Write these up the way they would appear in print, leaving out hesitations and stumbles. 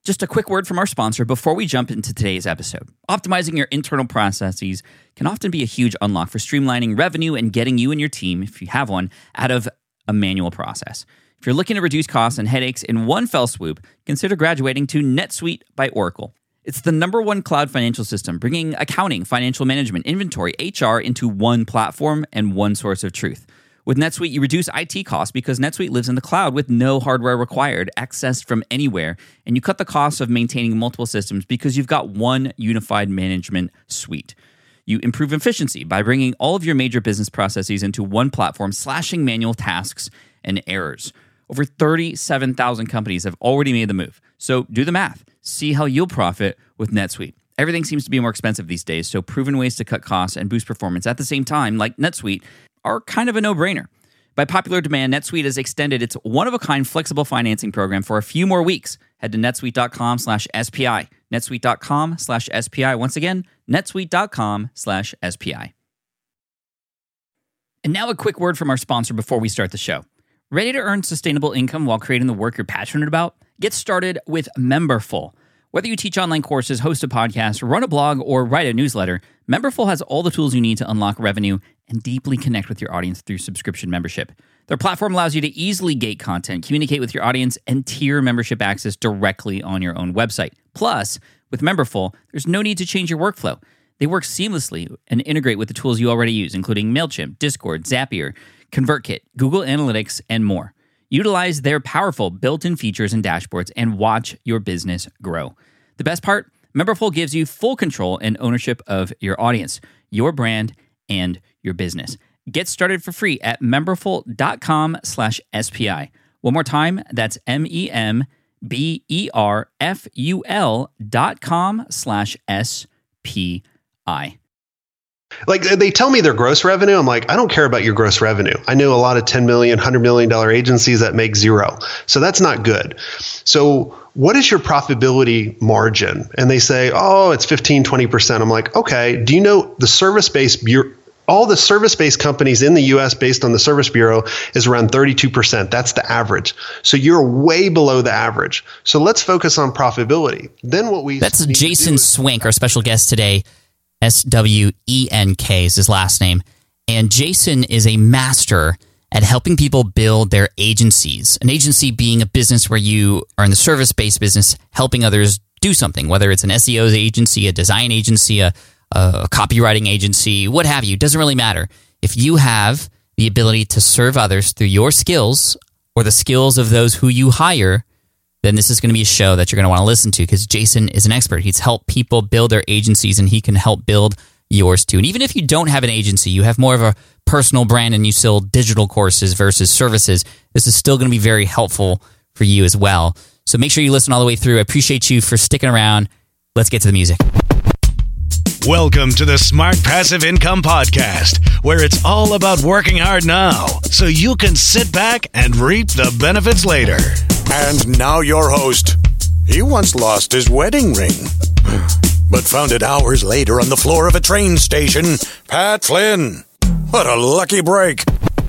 Just a quick word from our sponsor before we jump into today's episode. Optimizing your internal processes can often be a huge unlock for streamlining revenue and getting you and your team, if you have one, out of a manual process. If you're looking to reduce costs and headaches in one fell swoop, consider graduating to NetSuite by Oracle. It's the #1 cloud financial system, bringing accounting, financial management, inventory, HR into one platform and one source of truth. With NetSuite, you reduce IT costs because NetSuite lives in the cloud with no hardware required, accessed from anywhere, and you cut the costs of maintaining multiple systems because you've got one unified management suite. You improve efficiency by bringing all of your major business processes into one platform, slashing manual tasks and errors. Over 37,000 companies have already made the move. So do the math. See how you'll profit with NetSuite. Everything seems to be more expensive these days, so proven ways to cut costs and boost performance at the same time, like NetSuite, are kind of a no-brainer. By popular demand, NetSuite has extended its one-of-a-kind flexible financing program for a few more weeks. Head to netsuite.com/SPI. netsuite.com/SPI. Once again, netsuite.com/SPI. And now a quick word from our sponsor before we start the show. Ready to earn sustainable income while creating the work you're passionate about? Get started with Memberful. Whether you teach online courses, host a podcast, run a blog, or write a newsletter, Memberful has all the tools you need to unlock revenue and deeply connect with your audience through subscription membership. Their platform allows you to easily gate content, communicate with your audience, and tier membership access directly on your own website. Plus, with Memberful, there's no need to change your workflow. They work seamlessly and integrate with the tools you already use, including MailChimp, Discord, Zapier, ConvertKit, Google Analytics, and more. Utilize their powerful built-in features and dashboards and watch your business grow. The best part? Memberful gives you full control and ownership of your audience, your brand, and your business. Get started for free at memberful.com/SPI. One more time, that's memberful.com/SPI. Like, they tell me their gross revenue. I'm like, I don't care about your gross revenue. I know a lot of $10 million, $100 million agencies that make zero. So that's not good. So what is your profitability margin? And they say, oh, it's 15, 20%. I'm like, okay, do you know the service-based bureau? All the service-based companies in the U.S. based on the Service Bureau is around 32%. That's the average. So you're way below the average. So let's focus on profitability. Then what we That's Jason Swenk, our special guest today. SWENK is his last name. And Jason is a master at helping people build their agencies. An agency being a business where you are in the service-based business, helping others do something, whether it's an SEO agency, a design agency, a copywriting agency, what have you. It doesn't really matter. If you have the ability to serve others through your skills or the skills of those who you hire, then this is going to be a show that you're going to want to listen to because Jason is an expert. He's helped people build their agencies and he can help build yours too. And even if you don't have an agency, you have more of a personal brand and you sell digital courses versus services, this is still going to be very helpful for you as well. So make sure you listen all the way through. I appreciate you for sticking around. Let's get to the music. Welcome to the Smart Passive Income Podcast, where it's all about working hard now so you can sit back and reap the benefits later. And now your host. He once lost his wedding ring, but found it hours later on the floor of a train station. Pat Flynn. What a lucky break.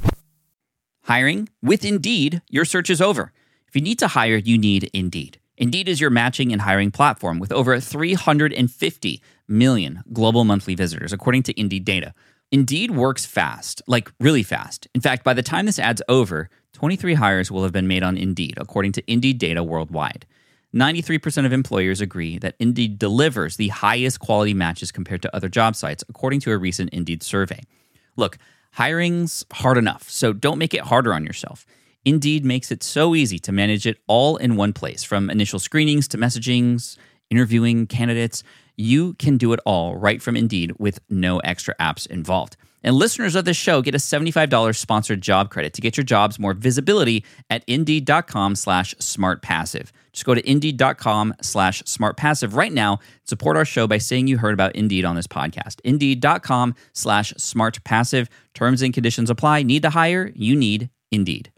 Hiring? With Indeed, your search is over. If you need to hire, you need Indeed. Indeed is your matching and hiring platform with over 350 million global monthly visitors, according to Indeed data. Indeed works fast, like really fast. In fact, by the time this ad's over, 23 hires will have been made on Indeed, according to Indeed data worldwide. 93% of employers agree that Indeed delivers the highest quality matches compared to other job sites, according to a recent Indeed survey. Look, hiring's hard enough, so don't make it harder on yourself. Indeed makes it so easy to manage it all in one place, from initial screenings to messagings, interviewing candidates. You can do it all right from Indeed with no extra apps involved. And listeners of this show get a $75 sponsored job credit to get your jobs more visibility at Indeed.com/smartpassive. Just go to Indeed.com/smartpassive right now. Support our show by saying you heard about Indeed on this podcast. Indeed.com/smartpassive. Terms and conditions apply. Need to hire? You need Indeed.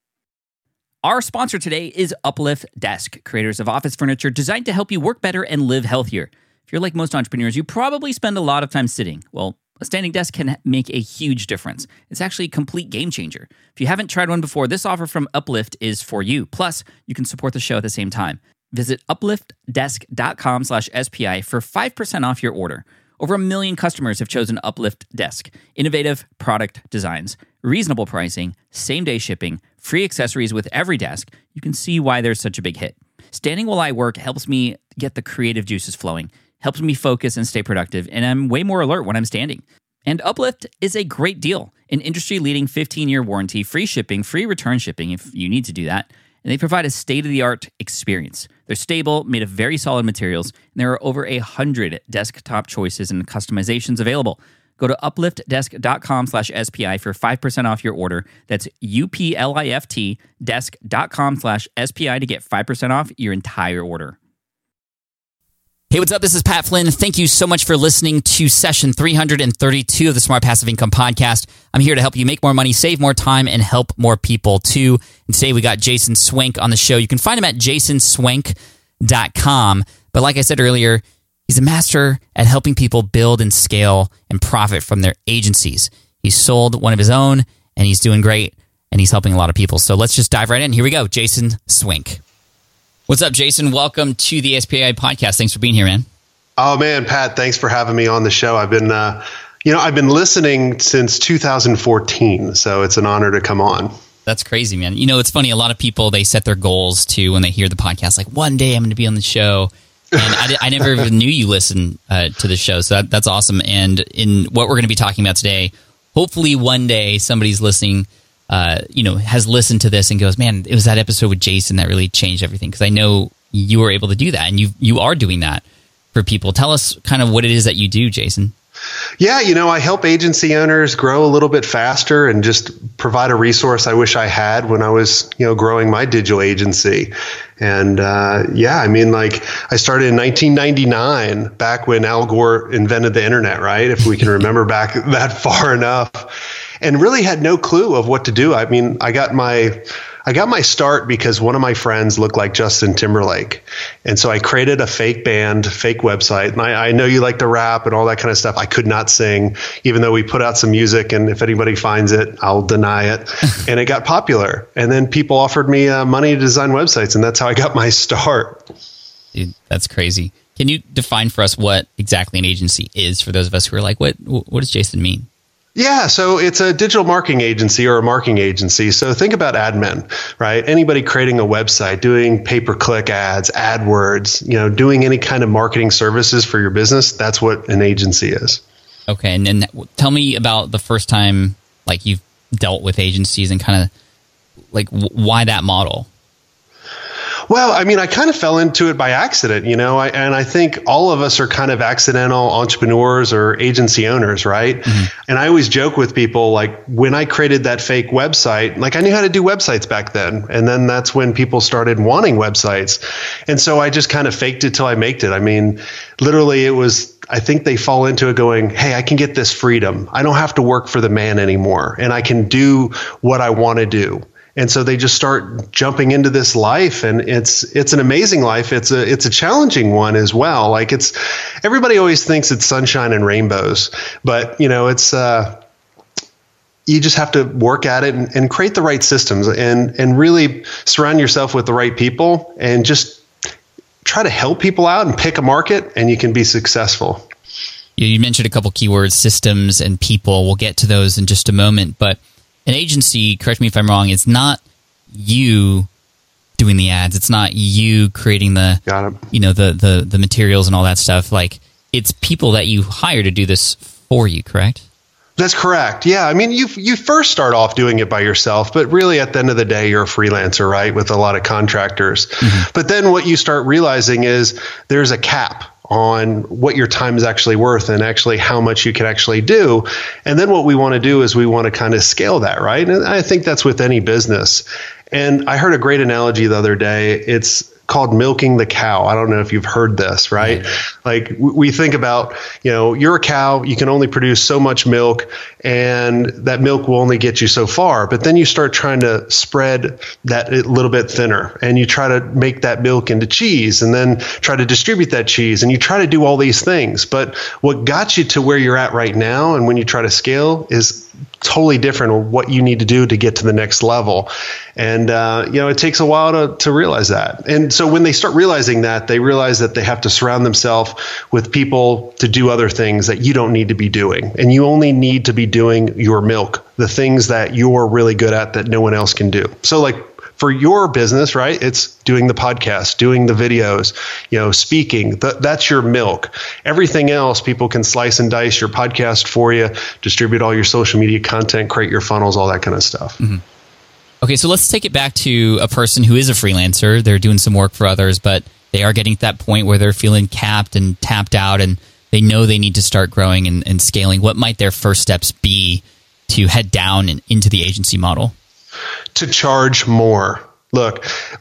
Our sponsor today is Uplift Desk, creators of office furniture designed to help you work better and live healthier. If you're like most entrepreneurs, you probably spend a lot of time sitting. Well, a standing desk can make a huge difference. It's actually a complete game changer. If you haven't tried one before, this offer from Uplift is for you. Plus, you can support the show at the same time. Visit upliftdesk.com/SPI for 5% off your order. Over 1 million customers have chosen Uplift Desk. Innovative product designs, reasonable pricing, same-day shipping, free accessories with every desk. You can see why there's such a big hit. Standing while I work helps me get the creative juices flowing, helps me focus and stay productive, and I'm way more alert when I'm standing. And Uplift is a great deal. An industry-leading 15-year warranty, free shipping, free return shipping if you need to do that. And they provide a state-of-the-art experience. They're stable, made of very solid materials, and there are over 100 desktop choices and customizations available. Go to upliftdesk.com/SPI for 5% off your order. That's UPLIFT desk.com/SPI to get 5% off your entire order. Hey, what's up? This is Pat Flynn. Thank you so much for listening to session 332 of the Smart Passive Income Podcast. I'm here to help you make more money, save more time, and help more people too. And today we got Jason Swenk on the show. You can find him at jasonswenk.com. But like I said earlier, he's a master at helping people build and scale and profit from their agencies. He's sold one of his own, and he's doing great, and he's helping a lot of people. So let's just dive right in. Here we go. Jason Swenk. What's up, Jason? Welcome to the SPI podcast. Thanks for being here, man. Oh man, Pat, thanks for having me on the show. I've been listening since 2014, so it's an honor to come on. That's crazy, man. You know, it's funny. A lot of people, they set their goals to when they hear the podcast, like one day I'm going to be on the show. And I never even knew you listened to the show. So that's awesome. And in what we're going to be talking about today, hopefully one day somebody's listening has listened to this and goes, man, it was that episode with Jason that really changed everything. Because I know you were able to do that, and you are doing that for people. Tell us kind of what it is that you do, Jason. Yeah, I help agency owners grow a little bit faster and just provide a resource I wish I had when I was, growing my digital agency. And I started in 1999, back when Al Gore invented the internet, right? If we can remember back that far enough. And really had no clue of what to do. I mean, I got my start because one of my friends looked like Justin Timberlake. And so I created a fake band, fake website. And I know you like to rap and all that kind of stuff. I could not sing, even though we put out some music. And if anybody finds it, I'll deny it. And it got popular. And then people offered me money to design websites. And that's how I got my start. Dude, that's crazy. Can you define for us what exactly an agency is for those of us who are like, what does Jason mean? Yeah, so it's a digital marketing agency or a marketing agency. So think about admin, right? Anybody creating a website, doing pay-per-click ads, AdWords, doing any kind of marketing services for your business, that's what an agency is. Okay, and then tell me about the first time like you've dealt with agencies and kind of like why that model? Well, I mean, I kind of fell into it by accident, and I think all of us are kind of accidental entrepreneurs or agency owners, right? Mm-hmm. And I always joke with people, like when I created that fake website, like I knew how to do websites back then. And then that's when people started wanting websites. And so I just kind of faked it till I maked it. I mean, literally I think they fall into it going, hey, I can get this freedom. I don't have to work for the man anymore, and I can do what I want to do. And so they just start jumping into this life, and it's an amazing life. It's a challenging one as well. Like everybody always thinks it's sunshine and rainbows, but it's you just have to work at it and create the right systems and really surround yourself with the right people and just try to help people out and pick a market, and you can be successful. You mentioned a couple keywords, systems and people. We'll get to those in just a moment, but an agency, correct me if I'm wrong, it's not you doing the ads. It's not you creating the materials and all that stuff. Like, it's people that you hire to do this for you, correct? That's correct. Yeah. I mean, you first start off doing it by yourself, but really at the end of the day, you're a freelancer, right? With a lot of contractors. Mm-hmm. But then what you start realizing is there's a cap on what your time is actually worth and actually how much you can actually do. And then what we want to do is we want to kind of scale that, right? And I think that's with any business. And I heard a great analogy the other day. It's called milking the cow. I don't know if you've heard this, right? Like we think about, you're a cow, you can only produce so much milk, and that milk will only get you so far. But then you start trying to spread that a little bit thinner, and you try to make that milk into cheese, and then try to distribute that cheese, and you try to do all these things. But what got you to where you're at right now, and when you try to scale, is totally different on what you need to do to get to the next level. And, it takes a while to realize that. And so when they start realizing that, they realize that they have to surround themselves with people to do other things that you don't need to be doing. And you only need to be doing your milk, the things that you're really good at that no one else can do. So like, for your business, right? It's doing the podcast, doing the videos, speaking. That's your milk. Everything else, people can slice and dice your podcast for you, distribute all your social media content, create your funnels, all that kind of stuff. Mm-hmm. Okay, so let's take it back to a person who is a freelancer. They're doing some work for others, but they are getting to that point where they're feeling capped and tapped out, and they know they need to start growing and scaling. What might their first steps be to head down and into the agency model? To charge more. Look,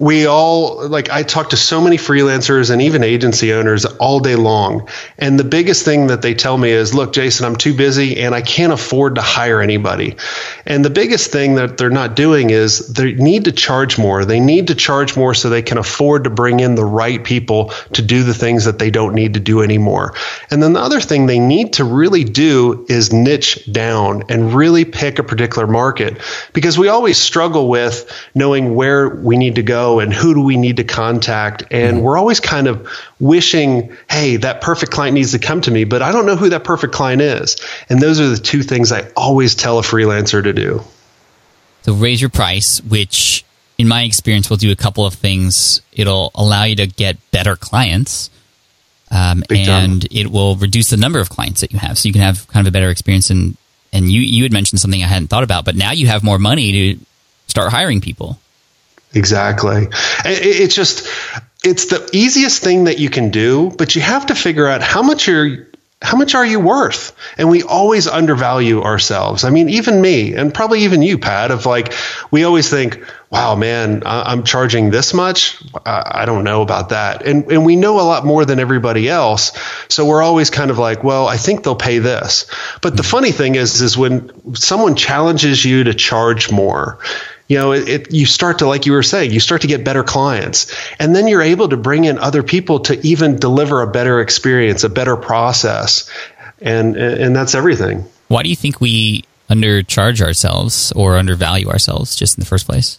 I talk to so many freelancers and even agency owners all day long. And the biggest thing that they tell me is, look, Jason, I'm too busy and I can't afford to hire anybody. And the biggest thing that they're not doing is they need to charge more. They need to charge more so they can afford to bring in the right people to do the things that they don't need to do anymore. And then the other thing they need to really do is niche down and really pick a particular market, because we always struggle with knowing where we need to go and who do we need to contact. And we're always kind of wishing, hey, that perfect client needs to come to me, but I don't know who that perfect client is. And those are the two things I always tell a freelancer to do. So raise your price, which in my experience will do a couple of things. It'll allow you to get better clients, and it will reduce the number of clients that you have. So you can have kind of a better experience. And you had mentioned something I hadn't thought about, but now you have more money to start hiring people. Exactly. It's the easiest thing that you can do, but you have to figure out how much are you worth? And we always undervalue ourselves. I mean, even me, and probably even you, Pat, we always think, wow, man, I'm charging this much. I don't know about that. And we know a lot more than everybody else. So we're always kind of like, well, I think they'll pay this. But the funny thing is when someone challenges you to charge more, you start to, like you were saying, you start to get better clients, and then you're able to bring in other people to even deliver a better experience, a better process. And that's everything. Why do you think we undercharge ourselves or undervalue ourselves just in the first place?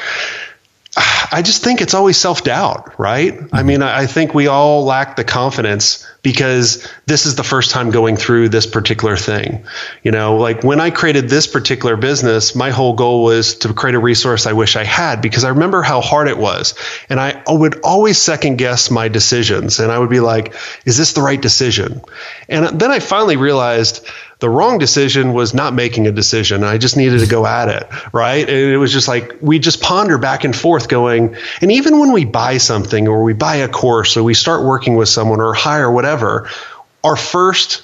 I just think it's always self-doubt, right? Mm-hmm. I mean, I think we all lack the confidence because this is the first time going through this particular thing. Like when I created this particular business, my whole goal was to create a resource I wish I had, because I remember how hard it was. And I would always second guess my decisions. And I would be like, is this the right decision? And then I finally realized the wrong decision was not making a decision. I just needed to go at it, right? And it was just like, we just ponder back and forth going, and even when we buy something or we buy a course or we start working with someone or hire whatever, our first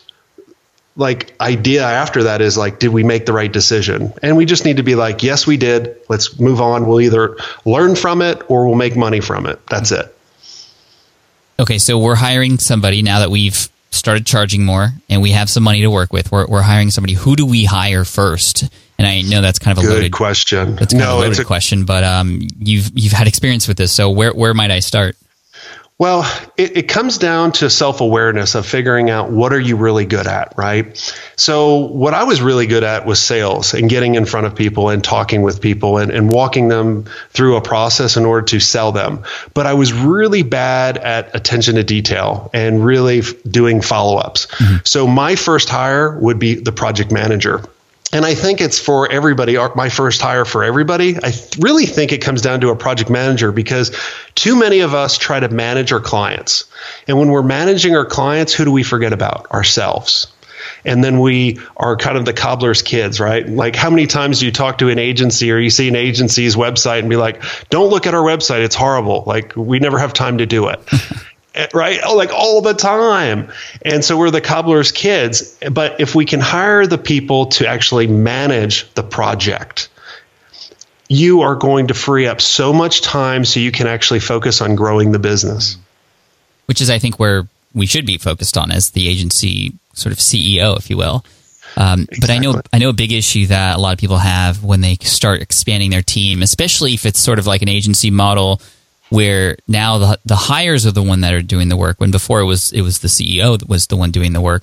idea after that is like, did we make the right decision? And we just need to be like, yes, we did. Let's move on. We'll either learn from it or we'll make money from it. That's it. Okay, so we're hiring somebody now that we've started charging more and we have some money to work with. We're hiring somebody. Who do we hire first? And I know that's kind of a loaded question. That's kind of a loaded question, but you've had experience with this. So where might I start? Well, it comes down to self-awareness of figuring out what are you really good at, right? So what I was really good at was sales and getting in front of people and talking with people and walking them through a process in order to sell them. But I was really bad at attention to detail and really doing follow-ups. Mm-hmm. So my first hire would be the project manager. And I think it's for everybody, my first hire for everybody. I really think it comes down to a project manager, because too many of us try to manage our clients. And when we're managing our clients, who do we forget about? Ourselves. And then we are kind of the cobbler's kids, right? Like, how many times do you talk to an agency or you see an agency's website and be like, don't look at our website, it's horrible. Like, we never have time to do it. Right? Like all the time. And so we're the cobbler's kids. But if we can hire the people to actually manage the project, you are going to free up so much time so you can actually focus on growing the business. Which is, I think, where we should be focused on as the agency sort of CEO, if you will. Exactly. But I know a big issue that a lot of people have when they start expanding their team, especially if it's sort of like an agency model where now the hires are the one that are doing the work, when before it was the CEO that was the one doing the work.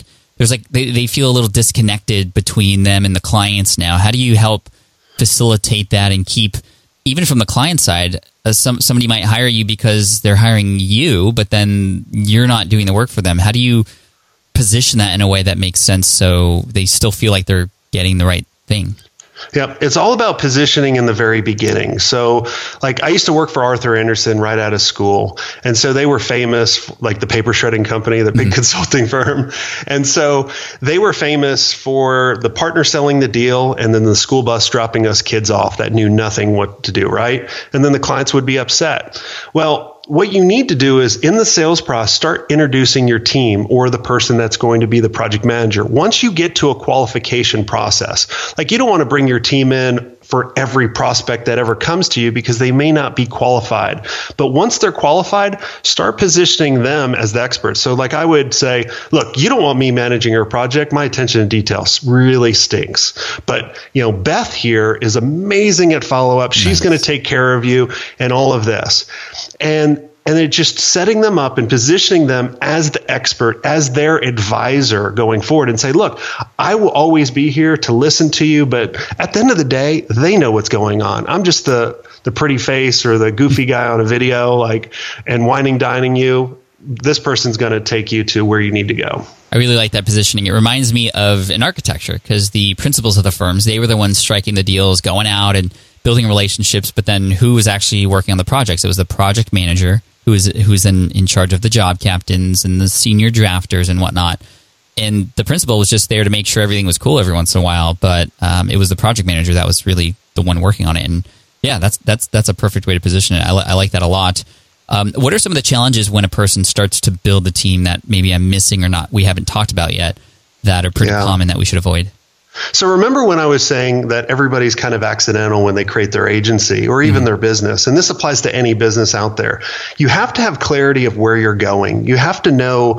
there's like they feel a little disconnected between them and the clients now. How do you help facilitate that and keep, even from the client side, somebody might hire you because they're hiring you, but then you're not doing the work for them. How do you position that in a way that makes sense so they still feel like they're getting the right thing? Yep. It's all about positioning in the very beginning. So like I used to work for Arthur Andersen right out of school. And so they were famous, like the paper shredding company, the big consulting firm. And so they were famous for the partner selling the deal and then the school bus dropping us kids off that knew nothing what to do, right? And then the clients would be upset. Well, what you need to do is in the sales process, start introducing your team or the person that's going to be the project manager. Once you get to a qualification process, like you don't want to bring your team in for every prospect that ever comes to you because they may not be qualified. But once they're qualified, start positioning them as the experts. So like I would say, look, you don't want me managing your project. My attention to details really stinks. But, Beth here is amazing at follow-up. She's going to take care of you and all of this. And it's just setting them up and positioning them as the expert, as their advisor going forward and say, look, I will always be here to listen to you. But at the end of the day, they know what's going on. I'm just the pretty face or the goofy guy on a video, and whining, dining you. This person's going to take you to where you need to go. I really like that positioning. It reminds me of in architecture because the principals of the firms, they were the ones striking the deals, going out and building relationships. But then who was actually working on the projects? It was the project manager who's then in charge of the job captains and the senior drafters and whatnot. And the principal was just there to make sure everything was cool every once in a while. But it was the project manager that was really the one working on it. And yeah, that's a perfect way to position it. I like that a lot. What are some of the challenges when a person starts to build the team that maybe I'm missing or not we haven't talked about yet that are pretty common that we should avoid? So remember when I was saying that everybody's kind of accidental when they create their agency or even their business, and this applies to any business out there. You have to have clarity of where you're going. You have to know.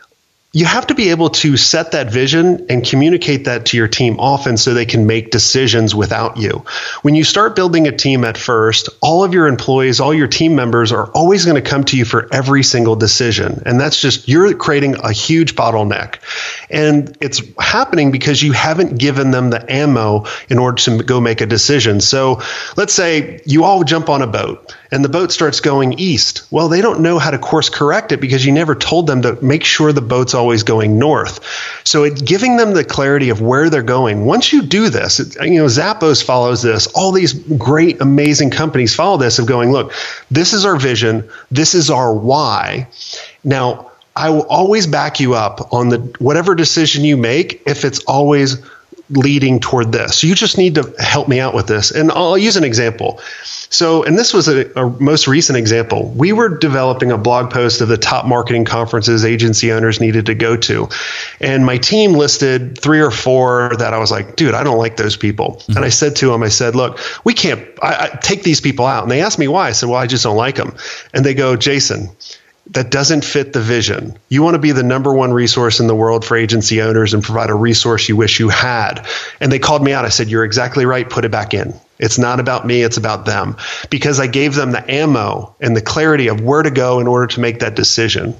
You have to be able to set that vision and communicate that to your team often so they can make decisions without you. When you start building a team at first, all of your employees, all your team members are always going to come to you for every single decision. And that's just, you're creating a huge bottleneck. And it's happening because you haven't given them the ammo in order to go make a decision. So let's say you all jump on a boat and the boat starts going east. Well, they don't know how to course correct it because you never told them to make sure the boat's always going north. So giving them the clarity of where they're going. Once you do this, Zappos follows this. All these great, amazing companies follow this of going, look, this is our vision. This is our why. Now, I will always back you up on whatever decision you make if it's always leading toward this. So you just need to help me out with this. And I'll use an example. So, and this was a most recent example. We were developing a blog post of the top marketing conferences agency owners needed to go to. And my team listed 3 or 4 that I was like, dude, I don't like those people. And I said to them, look, we can't I take these people out. And they asked me why. I said, well, I just don't like them. And they go, Jason, that doesn't fit the vision. You want to be the number one resource in the world for agency owners and provide a resource you wish you had. And they called me out. I said, you're exactly right. Put it back in. It's not about me. It's about them. Because I gave them the ammo and the clarity of where to go in order to make that decision.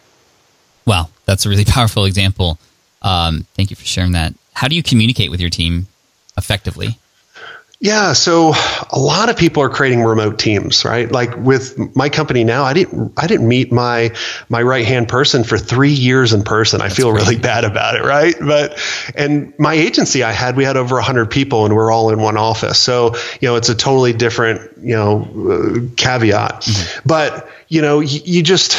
Wow. That's a really powerful example. Thank you for sharing that. How do you communicate with your team effectively? Yeah, so a lot of people are creating remote teams, right? Like with my company now, I didn't meet my right-hand person for 3 years in person. I feel really bad about it, right? And my agency we had over 100 people and we're all in one office. So, it's a totally different, caveat. Mm-hmm. But, you just,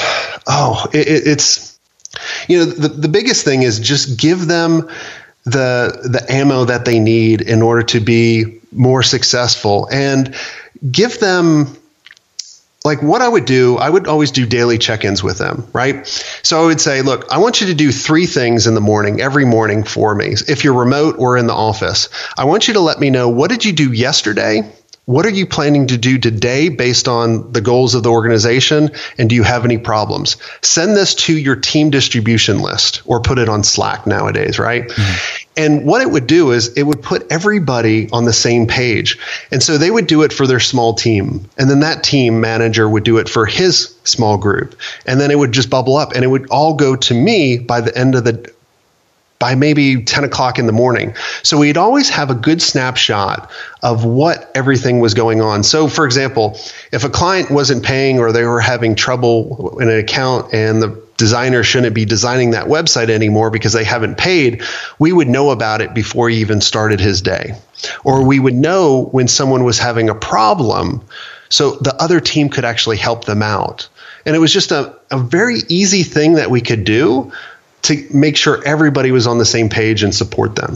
it's, the biggest thing is just give them the ammo that they need in order to be more successful, and give them, like what I would always do daily check-ins with them, right? So I would say, look, I want you to do 3 things in the morning, every morning for me. If you're remote or in the office, I want you to let me know, what did you do yesterday? What are you planning to do today based on the goals of the organization? And do you have any problems? Send this to your team distribution list or put it on Slack nowadays, right? Mm-hmm. And what it would do is it would put everybody on the same page. And so they would do it for their small team. And then that team manager would do it for his small group. And then it would just bubble up and it would all go to me by the end of the by maybe 10 o'clock in the morning. So we'd always have a good snapshot of what everything was going on. So for example, if a client wasn't paying or they were having trouble in an account and the designer shouldn't be designing that website anymore because they haven't paid, we would know about it before he even started his day. Or we would know when someone was having a problem so the other team could actually help them out. And it was just a very easy thing that we could do to make sure everybody was on the same page and support them.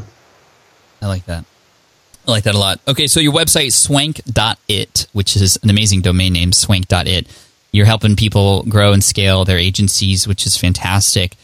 I like that. I like that a lot. Okay, so your website, swank.it, which is an amazing domain name, swank.it. You're helping people grow and scale their agencies, which is fantastic.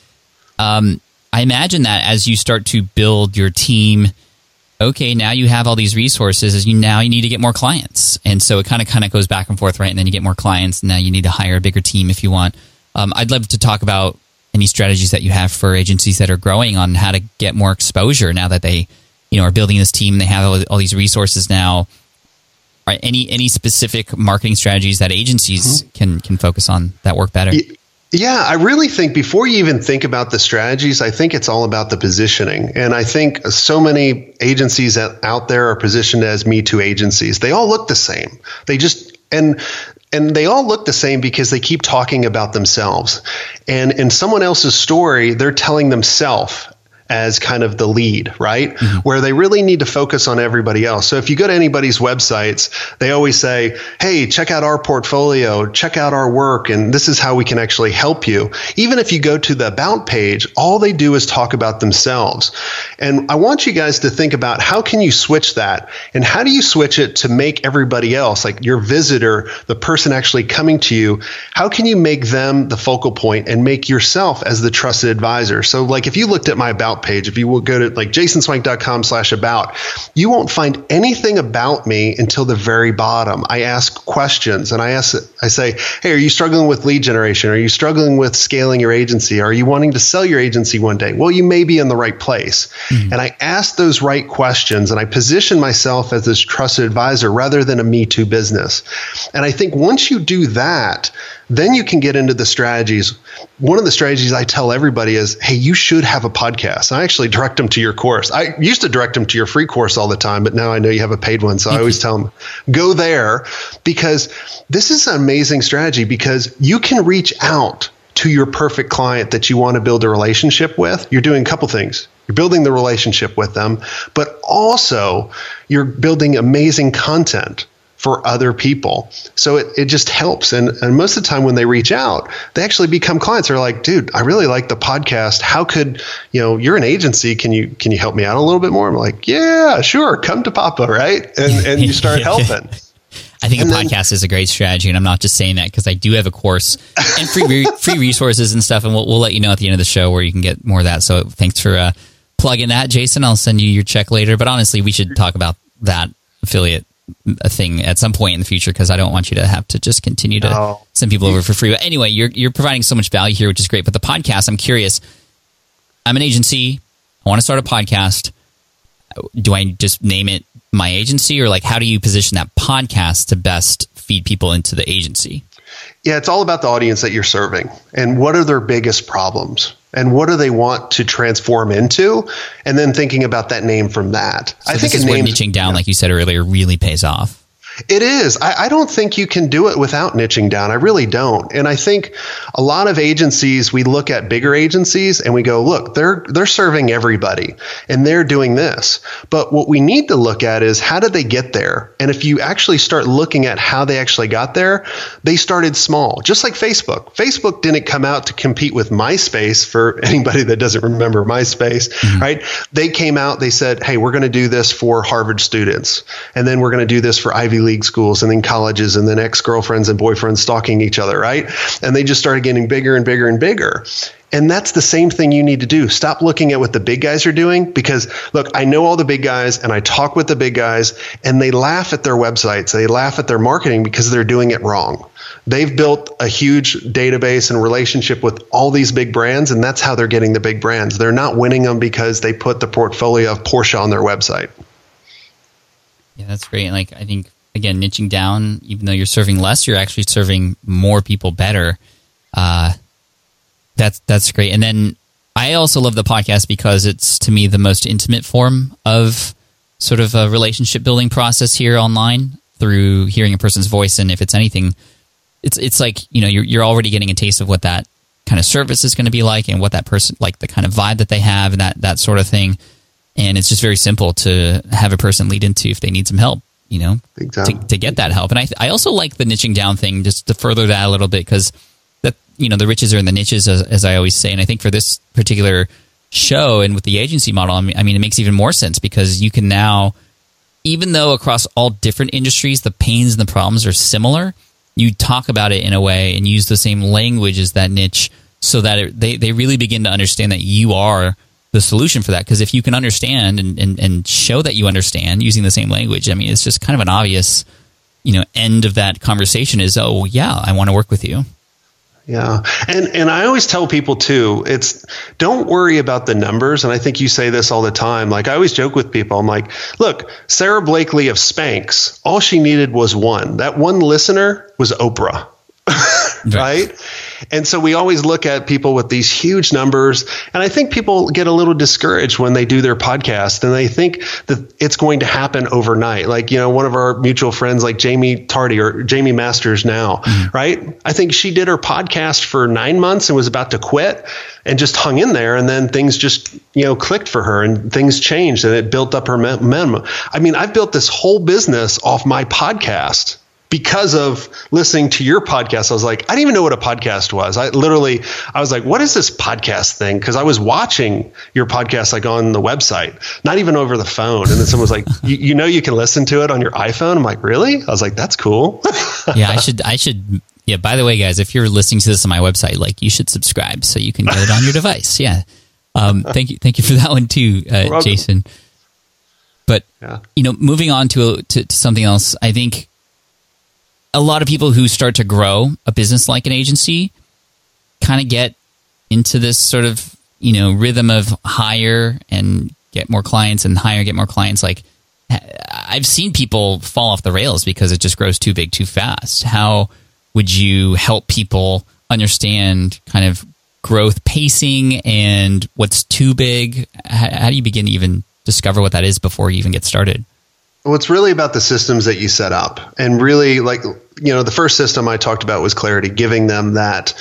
I imagine that as you start to build your team, okay, now you have all these resources. Now you need to get more clients. And so it kind of goes back and forth, right? And then you get more clients. And now you need to hire a bigger team if you want. I'd love to talk about any strategies that you have for agencies that are growing on how to get more exposure now that they are building this team. They have all these resources now. Right, any specific marketing strategies that agencies can focus on that work better? Yeah, I really think before you even think about the strategies, I think it's all about the positioning. And I think so many agencies out there are positioned as Me Too agencies. They all look the same. They just and they all look the same because they keep talking about themselves. And in someone else's story, they're telling themselves as kind of the lead, right? Mm-hmm. Where they really need to focus on everybody else. So if you go to anybody's websites, they always say, hey, check out our portfolio, check out our work, and this is how we can actually help you. Even if you go to the About page, all they do is talk about themselves. And I want you guys to think about how can you switch that? And how do you switch it to make everybody else, like your visitor, the person actually coming to you, how can you make them the focal point and make yourself as the trusted advisor? So like if you looked at my About page, if you will go to like jasonswank.com/about, you won't find anything about me until the very bottom. I ask questions and I say, hey, are you struggling with lead generation? Are you struggling with scaling your agency? Are you wanting to sell your agency one day? Well, you may be in the right place. Mm-hmm. And I ask those right questions and I position myself as this trusted advisor rather than a Me Too business. And I think once you do that, then you can get into the strategies. One of the strategies I tell everybody is, hey, you should have a podcast. I actually direct them to your course. I used to direct them to your free course all the time, but now I know you have a paid one. So I always tell them, go there, because this is an amazing strategy because you can reach out to your perfect client that you want to build a relationship with. You're doing a couple things. You're building the relationship with them, but also you're building amazing content for other people. So it just helps. And most of the time when they reach out, they actually become clients. They're like, dude, I really like the podcast. How could, you're an agency. Can you help me out a little bit more? I'm like, yeah, sure. Come to Papa, right? And you start helping. I think a podcast is a great strategy. And I'm not just saying that because I do have a course and free resources and stuff. And we'll let you know at the end of the show where you can get more of that. So thanks for plugging that, Jason. I'll send you your check later. But honestly, we should talk about that affiliate a thing at some point in the future because I don't want you to have to just continue to send people over for free. But anyway, you're providing so much value here, which is great. But the podcast, I'm curious. I'm an agency. I want to start a podcast. Do I just name it my agency, or like how do you position that podcast to best feed people into the agency? Yeah, it's all about the audience that you're serving and what are their biggest problems and what do they want to transform into, and then thinking about that name from that. So I think this is where niching down, like you said earlier, really pays off. It is. I don't think you can do it without niching down. I really don't. And I think a lot of agencies, we look at bigger agencies and we go, look, they're serving everybody and they're doing this. But what we need to look at is how did they get there? And if you actually start looking at how they actually got there, they started small, just like Facebook. Facebook didn't come out to compete with MySpace, for anybody that doesn't remember MySpace, right? They came out, they said, hey, we're going to do this for Harvard students. And then we're going to do this for Ivy League schools and then colleges and then ex-girlfriends and boyfriends stalking each other, right? And they just started getting bigger and bigger and bigger. And that's the same thing you need to do. Stop looking at what the big guys are doing because, look, I know all the big guys and I talk with the big guys and they laugh at their websites. They laugh at their marketing because they're doing it wrong. They've built a huge database and relationship with all these big brands, and that's how they're getting the big brands. They're not winning them because they put the portfolio of Porsche on their website. Yeah, that's great. And like, I think, again, niching down, even though you're serving less, you're actually serving more people better. That's great. And then I I also love the podcast because it's, to me, the most intimate form of sort of a relationship building process here online through hearing a person's voice. And if it's anything, it's like, you're already getting a taste of what that kind of service is going to be like and what that person, like the kind of vibe that they have and that sort of thing. And it's just very simple to have a person lead into if they need some help, Exactly. to get that help. And I also like the niching down thing, just to further that a little bit, because that, the riches are in the niches, as I always say. And I think for this particular show and with the agency model, I mean, it makes even more sense because you can now, even though across all different industries, the pains and the problems are similar, you talk about it in a way and use the same language as that niche so that they really begin to understand that you are the solution for that. Because if you can understand and show that you understand using the same language, I mean, it's just kind of an obvious, end of that conversation is, oh, yeah, I want to work with you. Yeah. And I always tell people too, don't worry about the numbers. And I think you say this all the time. Like I always joke with people. I'm like, look, Sarah Blakely of Spanx, all she needed was one. That one listener was Oprah. Right? And so we always look at people with these huge numbers. And I think people get a little discouraged when they do their podcast and they think that it's going to happen overnight. Like, one of our mutual friends, like Jamie Tardy or Jamie Masters now, right? I think she did her podcast for 9 months and was about to quit and just hung in there. And then things just, clicked for her and things changed and it built up her momentum. I mean, I've built this whole business off my podcast. Because of listening to your podcast, I was like, I didn't even know what a podcast was. I was like, what is this podcast thing? Because I was watching your podcast like on the website, not even over the phone. And then someone was like, you can listen to it on your iPhone. I'm like, really? I was like, that's cool. Yeah, I should. Yeah. By the way, guys, if you're listening to this on my website, like you should subscribe so you can get it on your device. Yeah. Thank you for that one too, Jason. But moving on to something else, I think. A lot of people who start to grow a business like an agency kind of get into this sort of, rhythm of hire and get more clients and hire, get more clients. Like I've seen people fall off the rails because it just grows too big too fast. How would you help people understand kind of growth pacing and what's too big? How do you begin to even discover what that is before you even get started? Well, it's really about the systems that you set up. And really, like, the first system I talked about was Clarity, giving them that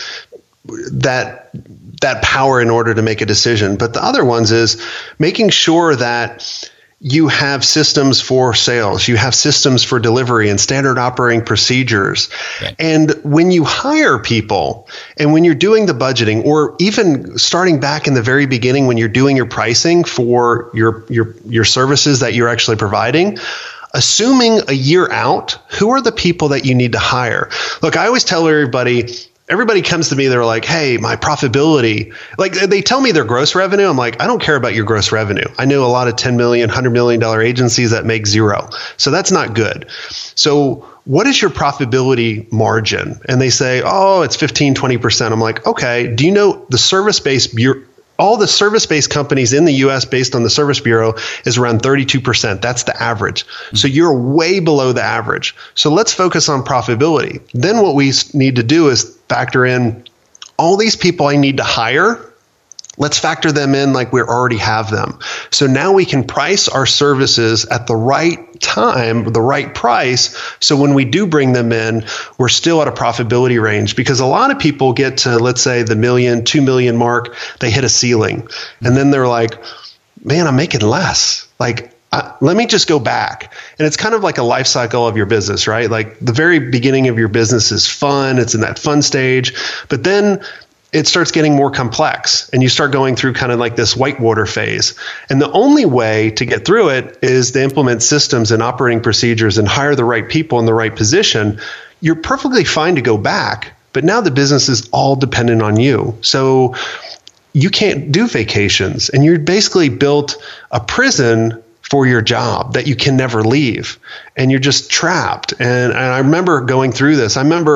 power in order to make a decision. But the other ones is making sure that you have systems for sales, you have systems for delivery and standard operating procedures. Right. And when you hire people and when you're doing the budgeting, or even starting back in the very beginning when you're doing your pricing for your services that you're actually providing, assuming a year out, who are the people that you need to hire? Look, I always tell everybody comes to me, they're like, hey, my profitability, like they tell me their gross revenue. I'm like, I don't care about your gross revenue. I know a lot of $10 million, $100 million agencies that make zero. So that's not good. So what is your profitability margin? And they say, oh, it's 15, 20%. I'm like, okay, do you know the service-based bureau? All the service-based companies in the U.S. based on the Service Bureau is around 32%. That's the average. So you're way below the average. So let's focus on profitability. Then what we need to do is factor in all these people I need to hire. Let's factor them in like we already have them. So now we can price our services at the right time, the right price. So when we do bring them in, we're still at a profitability range, because a lot of people get to, let's say, the $1 million, $2 million mark, they hit a ceiling. And then they're like, man, I'm making less. Like, let me just go back. And it's kind of like a life cycle of your business, right? Like the very beginning of your business is fun. It's in that fun stage, but then it starts getting more complex and you start going through kind of like this whitewater phase. And the only way to get through it is to implement systems and operating procedures and hire the right people in the right position. You're perfectly fine to go back, but now the business is all dependent on you. So you can't do vacations, and you're basically built a prison for your job that you can never leave, and you're just trapped. And I remember going through this.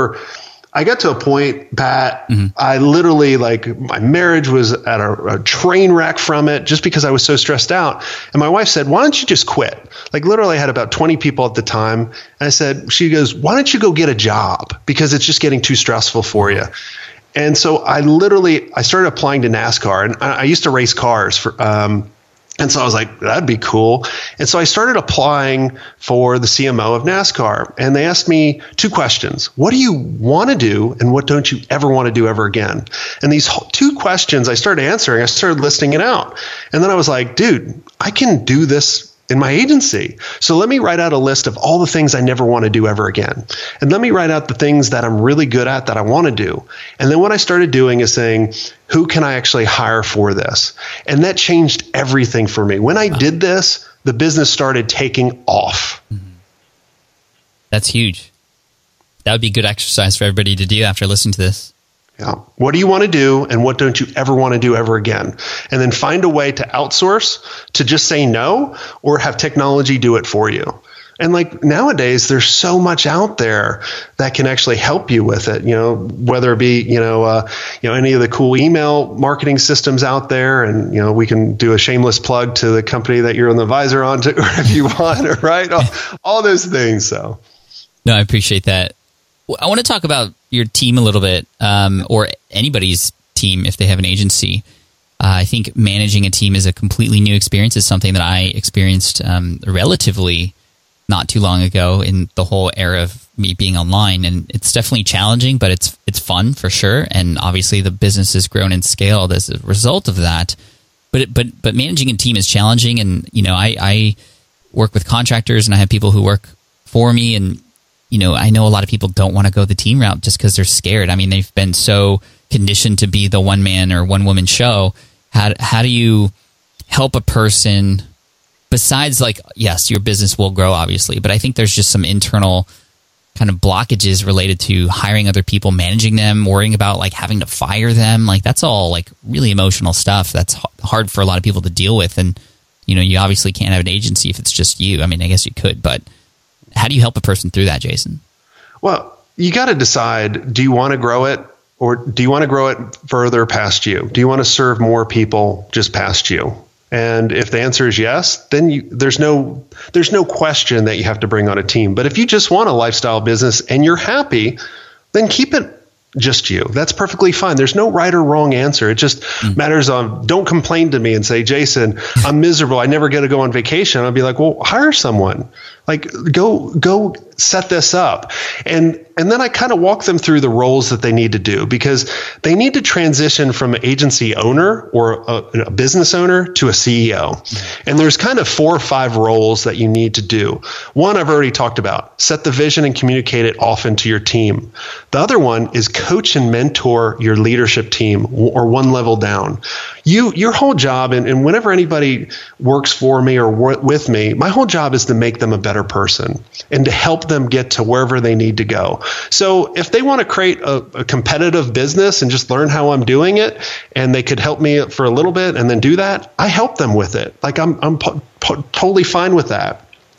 I got to a point, Pat, I literally, like, my marriage was at a train wreck from it just because I was so stressed out. And my wife said, why don't you just quit? Like, literally I had about 20 people at the time. And she goes, why don't you go get a job? Because it's just getting too stressful for you. And so I started applying to NASCAR, and I used to race cars and so I was like, that'd be cool. And so I started applying for the CMO of NASCAR. And they asked me 2 questions. What do you want to do? And what don't you ever want to do ever again? And these 2 questions I started answering, I started listing it out. And then I was like, dude, I can do this in my agency. So let me write out a list of all the things I never want to do ever again. And let me write out the things that I'm really good at that I want to do. And then what I started doing is saying, who can I actually hire for this? And that changed everything for me. When I did this, the business started taking off. That's huge. That would be good exercise for everybody to do after listening to this. Yeah. What do you want to do and what don't you ever want to do ever again? And then find a way to outsource, to just say no, or have technology do it for you. And like nowadays, there's so much out there that can actually help you with it. Whether it be any of the cool email marketing systems out there, and we can do a shameless plug to the company that you're an advisor on to, if you want, right? All those things. So, no, I appreciate that. I want to talk about your team a little bit, or anybody's team if they have an agency. I think managing a team is a completely new experience. It's something that I experienced relatively not too long ago in the whole era of me being online, and it's definitely challenging, but it's fun for sure. And obviously, the business has grown and scaled as a result of that. But managing a team is challenging, and I work with contractors, and I have people who work for me, and I know a lot of people don't want to go the team route just because they're scared. I mean, they've been so conditioned to be the one man or one woman show. How do you help a person besides, like, yes, your business will grow obviously, but I think there's just some internal kind of blockages related to hiring other people, managing them, worrying about like having to fire them. Like that's all like really emotional stuff that's hard for a lot of people to deal with. And, you obviously can't have an agency if it's just you. I mean, I guess you could, but how do you help a person through that, Jason? Well, you got to decide, do you want to grow it, or do you want to grow it further past you? Do you want to serve more people just past you? And if the answer is yes, then there's no question that you have to bring on a team. But if you just want a lifestyle business and you're happy, then keep it just you. That's perfectly fine. There's no right or wrong answer. It just matters on, don't complain to me and say, Jason, I'm miserable. I never get to go on vacation. I'll be like, well, hire someone. Like go set this up. And then I kind of walk them through the roles that they need to do, because they need to transition from an agency owner or a business owner to a CEO. And there's kind of 4 or 5 roles that you need to do. One I've already talked about, set the vision and communicate it often to your team. The other one is coach and mentor your leadership team, or one level down. Your whole job, and whenever anybody works for me or with me, my whole job is to make them a better person and to help them get to wherever they need to go. So if they want to create a competitive business and just learn how I'm doing it, and they could help me for a little bit and then do that, I help them with it. Like I'm totally fine with that.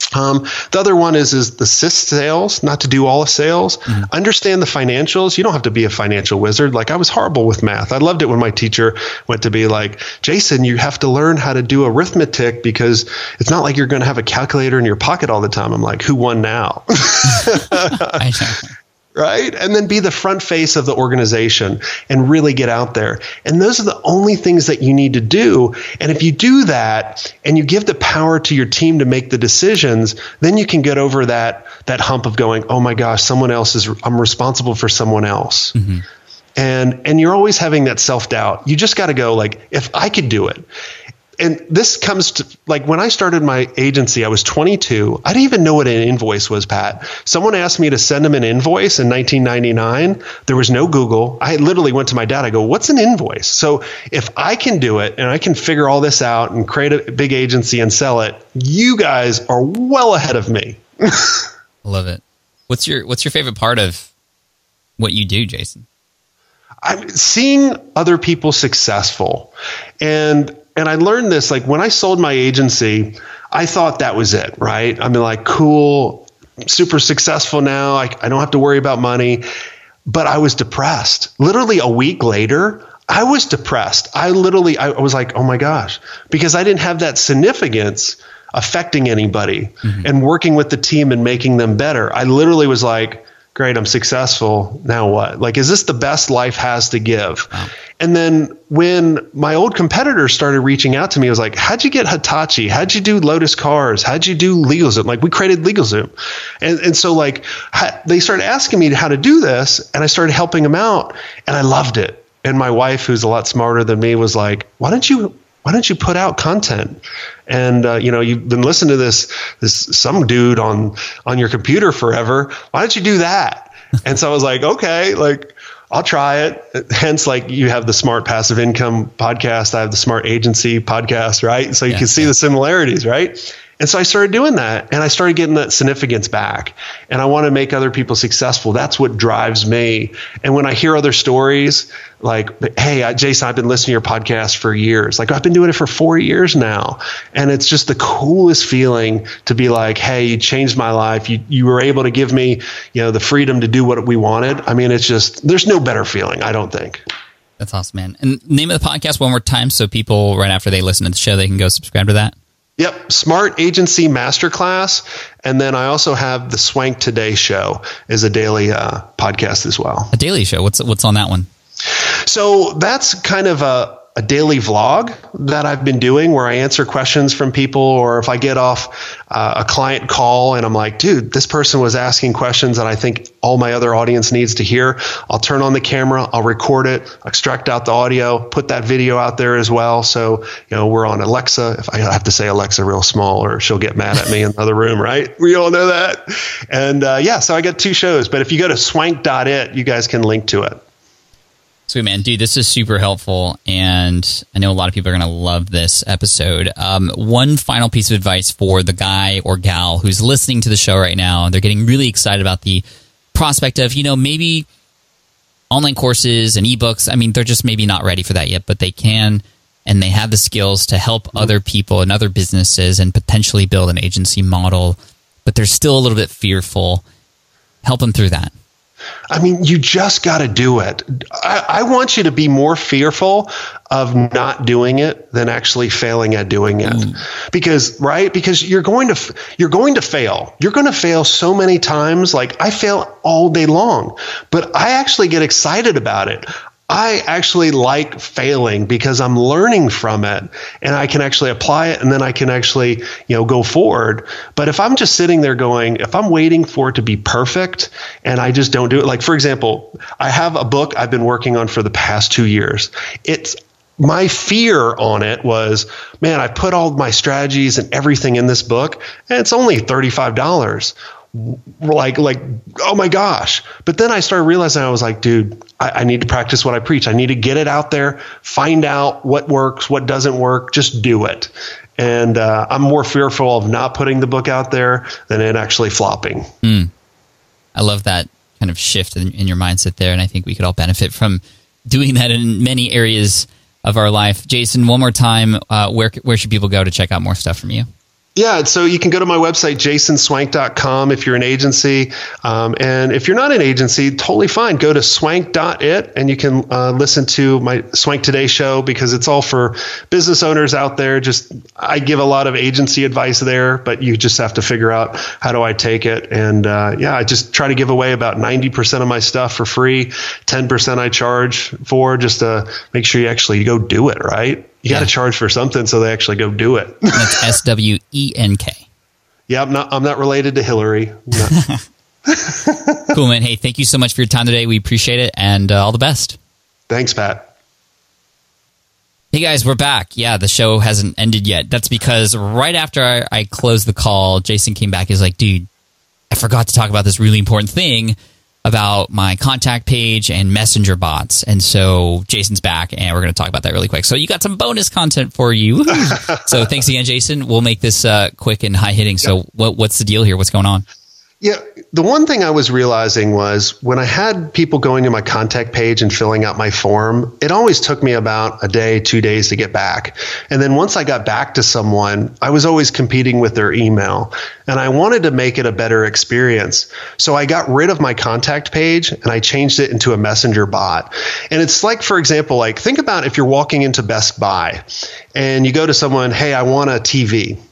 The other one is the assist sales, not to do all the sales. Understand the financials. You don't have to be a financial wizard. Like I was horrible with math. I loved it when my teacher went to be like, Jason, you have to learn how to do arithmetic, because it's not like you're going to have a calculator in your pocket all the time. I'm like, who won now? I know. Right? And then be the front face of the organization and really get out there. And those are the only things that you need to do. And if you do that and you give the power to your team to make the decisions, then you can get over that hump of going, oh my gosh, I'm responsible for someone else. Mm-hmm. And you're always having that self-doubt. You just got to go like, if I could do it. And this comes to, like, when I started my agency, I was 22. I didn't even know what an invoice was, Pat. Someone asked me to send them an invoice in 1999. There was no Google. I literally went to my dad. I go, what's an invoice? So if I can do it and I can figure all this out and create a big agency and sell it, you guys are well ahead of me. Love it. What's your favorite part of what you do, Jason? I'm seeing other people successful. And I learned this, like when I sold my agency, I thought that was it, right? I mean, like, cool, super successful now. I don't have to worry about money. But I was depressed. Literally a week later, I was depressed. I was like, oh my gosh, because I didn't have that significance affecting anybody and working with the team and making them better. I literally was like, great, I'm successful. Now what? Like, is this the best life has to give? Wow. And then when my old competitors started reaching out to me, I was like, how'd you get Hitachi? How'd you do Lotus Cars? How'd you do LegalZoom? Like, we created LegalZoom. And so like they started asking me how to do this, and I started helping them out, and I loved it. And my wife, who's a lot smarter than me, was like, why don't you put out content? And you've been listening to this some dude on your computer forever. Why don't you do that? And so I was like, okay, like, I'll try it. Hence, like, you have the Smart Passive Income podcast. I have the Smart Agency podcast, right? So you can see the similarities, right? And so I started doing that, and I started getting that significance back. And I want to make other people successful. That's what drives me. And when I hear other stories, like, hey, Jason, I've been listening to your podcast for years. Like, I've been doing it for 4 years now. And it's just the coolest feeling to be like, hey, you changed my life. You were able to give me, the freedom to do what we wanted. I mean, it's just, there's no better feeling, I don't think. That's awesome, man. And name of the podcast one more time, so people, right after they listen to the show, they can go subscribe to that. Yep. Smart Agency Masterclass. And then I also have the Swank Today Show is a daily podcast as well. A daily show. What's on that one? So that's kind of a daily vlog that I've been doing where I answer questions from people, or if I get off a client call and I'm like, dude, this person was asking questions that I think all my other audience needs to hear, I'll turn on the camera, I'll record it, extract out the audio, put that video out there as well. So, we're on Alexa. If I have to say Alexa real small, or she'll get mad at me in the other room, right? We all know that. And so I got 2 shows, but if you go to swank.it, you guys can link to it. Sweet, man. Dude, this is super helpful, and I know a lot of people are going to love this episode. One final piece of advice for the guy or gal who's listening to the show right now, and they're getting really excited about the prospect of, maybe online courses and ebooks. I mean, they're just maybe not ready for that yet, but they can, and they have the skills to help other people and other businesses and potentially build an agency model, but they're still a little bit fearful. Help them through that. I mean, you just got to do it. I want you to be more fearful of not doing it than actually failing at doing it. Because you're going to fail. You're going to fail so many times. Like, I fail all day long, but I actually get excited about it. I actually like failing because I'm learning from it, and I can actually apply it, and then I can actually, go forward. But if I'm just sitting there if I'm waiting for it to be perfect and I just don't do it, like, for example, I have a book I've been working on for the past 2 years. My fear on it was, man, I put all my strategies and everything in this book, and it's only $35. Like, oh my gosh. But then I started realizing, I was like, dude, I need to practice what I preach. I need to get it out there, find out what works, what doesn't work, just do it. And I'm more fearful of not putting the book out there than it actually flopping. I love that kind of shift in your mindset there. And I think we could all benefit from doing that in many areas of our life. Jason, one more time, where should people go to check out more stuff from you? Yeah, so you can go to my website, jasonswank.com, if you're an agency. And if you're not an agency, totally fine. Go to swank.it, and you can listen to my Swank Today show, because it's all for business owners out there. I give a lot of agency advice there, but you just have to figure out, how do I take it? And I just try to give away about 90% of my stuff for free. 10% I charge for, just to make sure you actually go do it, right? You got to charge for something, so they actually go do it. That's SWENK. Yeah, I'm not related to Hillary. Cool, man. Hey, thank you so much for your time today. We appreciate it, and all the best. Thanks, Pat. Hey, guys, we're back. Yeah, the show hasn't ended yet. That's because right after I closed the call, Jason came back. He's like, dude, I forgot to talk about this really important thing about my contact page and messenger bots. And so Jason's back, and we're going to talk about that really quick. So you got some bonus content for you. So thanks again, Jason. We'll make this quick and high hitting. So what's the deal here? What's going on? Yeah, the one thing I was realizing was, when I had people going to my contact page and filling out my form, it always took me about a day, 2 days to get back. And then once I got back to someone, I was always competing with their email, and I wanted to make it a better experience. So I got rid of my contact page, and I changed it into a messenger bot. And it's like, for example, like, think about if you're walking into Best Buy and you go to someone, hey, I want a TV.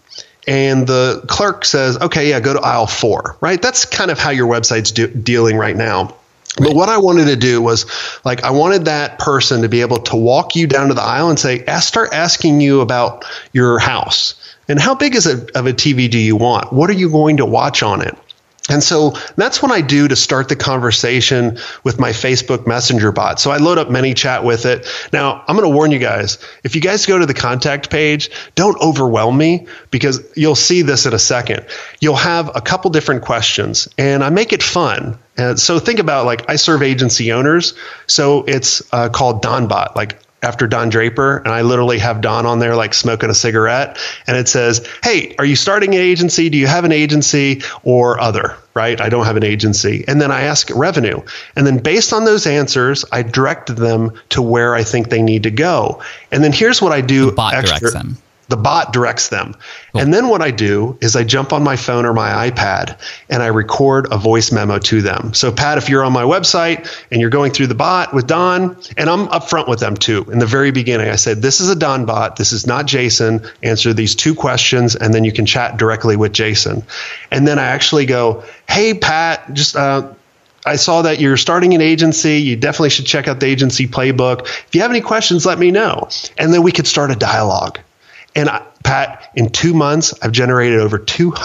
and the clerk says, okay, yeah, go to aisle 4, right? That's kind of how your website's dealing right now. But what I wanted to do was, I wanted that person to be able to walk you down to the aisle and say, start asking you about your house. And how big of a TV do you want? What are you going to watch on it? And so that's what I do to start the conversation with my Facebook Messenger bot. So I load up ManyChat with it. Now, I'm going to warn you guys, if you guys go to the contact page, don't overwhelm me, because you'll see this in a second. You'll have a couple different questions, and I make it fun. And so think about, I serve agency owners. So it's called DonBot, after Don Draper, and I literally have Don on there smoking a cigarette, and it says, hey, are you starting an agency? Do you have an agency or other, right? I don't have an agency. And then I ask revenue. And then based on those answers, I direct them to where I think they need to go. And then here's what I do. The bot directs them. The bot directs them. Cool. And then what I do is I jump on my phone or my iPad and I record a voice memo to them. So Pat, if you're on my website and you're going through the bot with Don, and I'm upfront with them too. In the very beginning, I said, this is a Don bot. This is not Jason. Answer these 2 questions and then you can chat directly with Jason. And then I actually go, hey, Pat, just, I saw that you're starting an agency. You definitely should check out the agency playbook. If you have any questions, let me know. And then we could start a dialogue. And Pat, in 2 months, I've generated over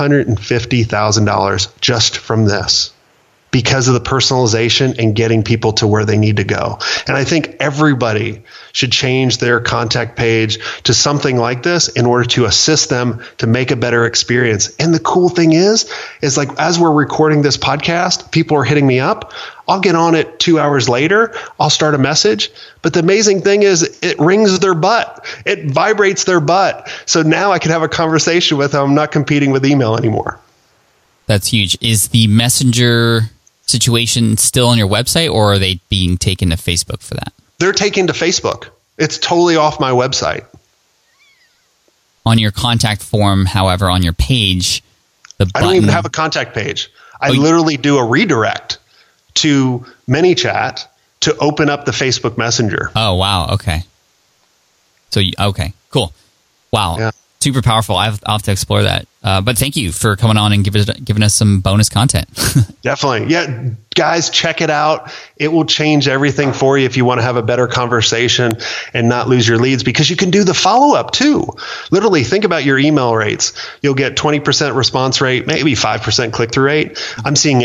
$250,000 just from this, because of the personalization and getting people to where they need to go. And I think everybody should change their contact page to something like this in order to assist them to make a better experience. And the cool thing is as we're recording this podcast, people are hitting me up. I'll get on it 2 hours later. I'll start a message. But the amazing thing is it rings their butt. It vibrates their butt. So now I can have a conversation with them. I'm not competing with email anymore. That's huge. Is the Messenger situation still on your website, or are they being taken to Facebook for that? They're taken to Facebook. It's totally off my website. On your contact form, however, on your page, the button... I don't even have a contact page. I literally do a redirect to ManyChat to open up the Facebook Messenger. Oh, wow. Okay. So, okay, cool. Wow. Yeah. Super powerful. I'll have to explore that. But thank you for coming on and giving us some bonus content. Definitely. Yeah, guys, check it out. It will change everything for you if you want to have a better conversation and not lose your leads, because you can do the follow-up too. Literally, think about your email rates. You'll get 20% response rate, maybe 5% click-through rate. I'm seeing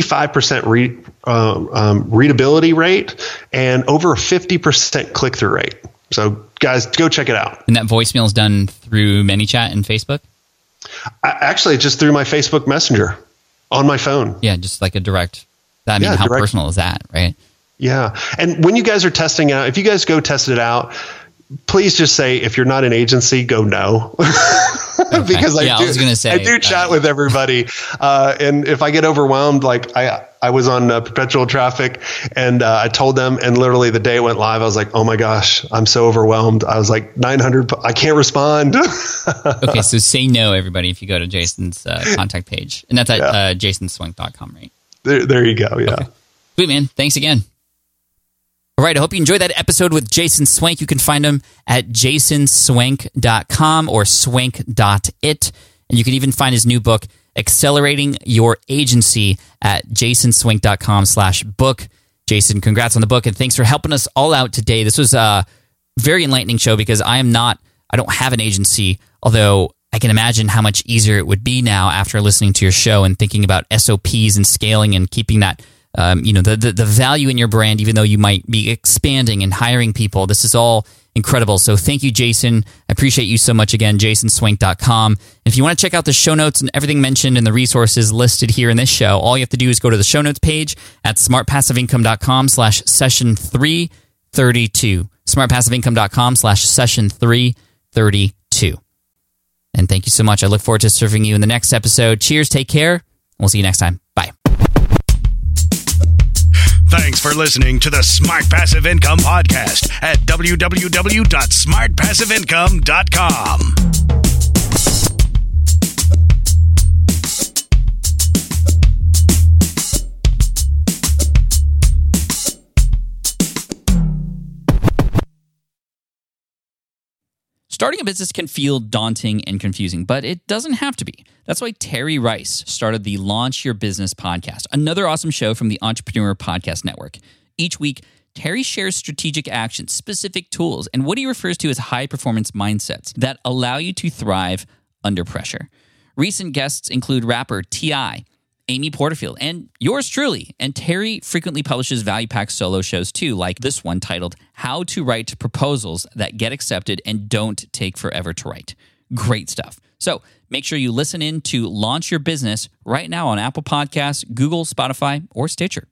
85% readability rate and over a 50% click-through rate. So, guys, go check it out. And that voicemail is done through ManyChat and Facebook? Actually, just through my Facebook Messenger on my phone. Yeah, just like a direct. I mean, how personal is that, right? Yeah. And when you guys are testing out, if you guys go test it out, please just say, if you're not an agency, go no. Okay. Because I was going to say, I do chat with everybody. And if I get overwhelmed, I was on perpetual traffic and I told them, and literally the day it went live, I was like, oh my gosh, I'm so overwhelmed. I was like 900, I can't respond. Okay. So say no, everybody, if you go to Jason's contact page, and that's at jasonswenk.com, right? There you go. Yeah. Okay. Sweet, man. Thanks again. All right, I hope you enjoyed that episode with Jason Swenk. You can find him at jasonswenk.com or swenk.it. And you can even find his new book, Accelerating Your Agency, at jasonswenk.com/book. Jason, congrats on the book, and thanks for helping us all out today. This was a very enlightening show because I don't have an agency, although I can imagine how much easier it would be now after listening to your show and thinking about SOPs and scaling and keeping that the value in your brand, even though you might be expanding and hiring people. This is all incredible. So thank you, Jason. I appreciate you so much again, jasonswenk.com. And if you want to check out the show notes and everything mentioned and the resources listed here in this show, all you have to do is go to the show notes page at smartpassiveincome.com/session332. smartpassiveincome.com/session332. And thank you so much. I look forward to serving you in the next episode. Cheers. Take care. We'll see you next time. Bye. Thanks for listening to the Smart Passive Income Podcast at www.smartpassiveincome.com. Starting a business can feel daunting and confusing, but it doesn't have to be. That's why Terry Rice started the Launch Your Business podcast, another awesome show from the Entrepreneur Podcast Network. Each week, Terry shares strategic actions, specific tools, and what he refers to as high-performance mindsets that allow you to thrive under pressure. Recent guests include rapper T.I., Amy Porterfield, and yours truly. And Terry frequently publishes value-packed solo shows too, like this one titled How to Write Proposals That Get Accepted and Don't Take Forever to Write. Great stuff. So make sure you listen in to Launch Your Business right now on Apple Podcasts, Google, Spotify, or Stitcher.